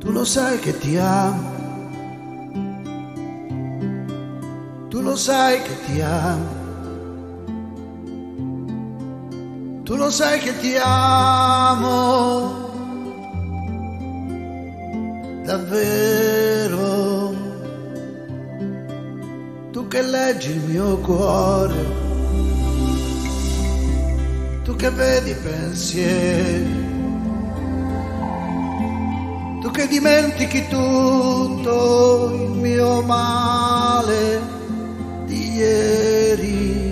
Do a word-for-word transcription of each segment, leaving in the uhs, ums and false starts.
Tu lo sai che ti amo, tu lo sai che ti amo, tu lo sai che ti amo, davvero. Tu che leggi il mio cuore, tu che vedi i pensieri, tu che dimentichi tutto il mio male di ieri.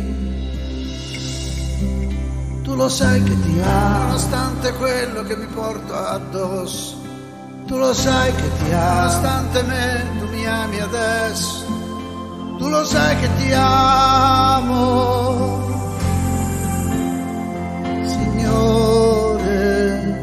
Tu lo sai che ti amo, nonostante quello che mi porto addosso. Tu lo sai che ti amo, nonostante me tu mi ami adesso. Tu lo sai che ti amo, Signore.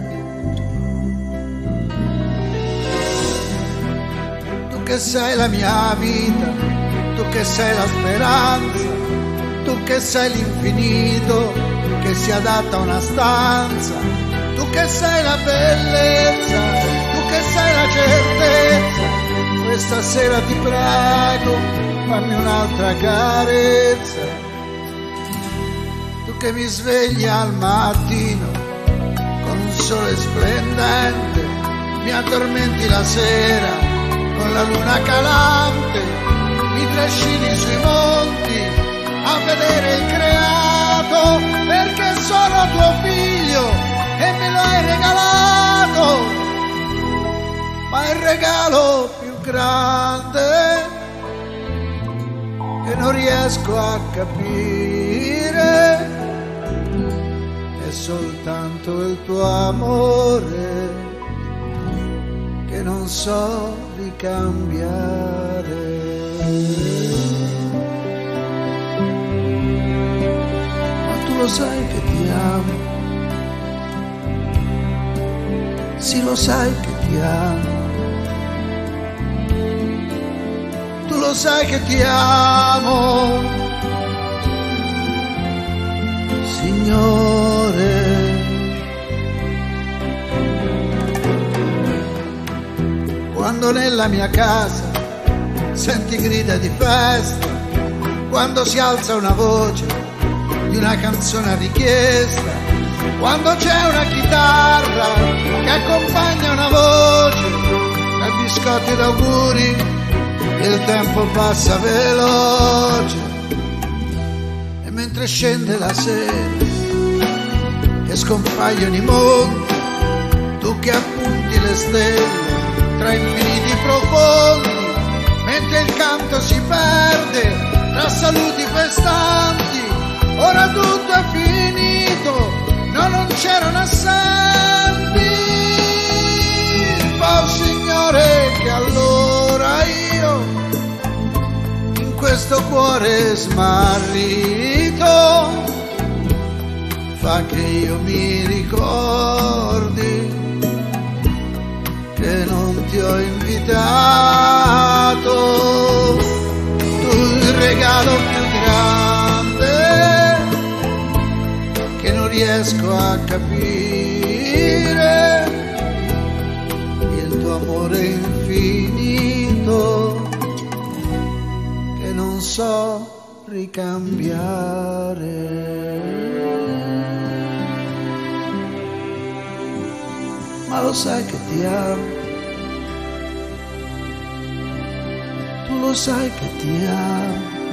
Tu che sei la mia vita, tu che sei la speranza, tu che sei l'infinito che si adatta a una stanza, tu che sei la bellezza, tu che sei la certezza. Questa sera ti prego, fammi un'altra carezza. Tu che mi svegli al mattino con un sole splendente, mi addormenti la sera con la luna calante, mi trascini sui monti a vedere il creato, perché sono tuo figlio e me lo hai regalato, ma il regalo più grande che non riesco a capire è soltanto il tuo amore che non so ricambiare. Ma tu lo sai che ti amo, sì lo sai che ti amo. Tu lo sai che ti amo, Signore. Quando nella mia casa senti grida di festa, quando si alza una voce di una canzone a richiesta, quando c'è una chitarra che accompagna una voce, e biscotti d'auguri, il tempo passa veloce. E mentre scende la sera e scompaiono i monti, tu che appunti le stelle tra infiniti profondi, mentre il canto si perde tra saluti festanti, ora tutto è finito, no, non c'erano assenti. Oh Signore, che allora io in questo cuore smarrito fa che io mi ricordi che non ti ho invitato. Tu il regalo più grande che non riesco a capire, il tuo amore infinito che non so ricambiare. Ma lo sai che ti amo, tu lo sai che ti amo.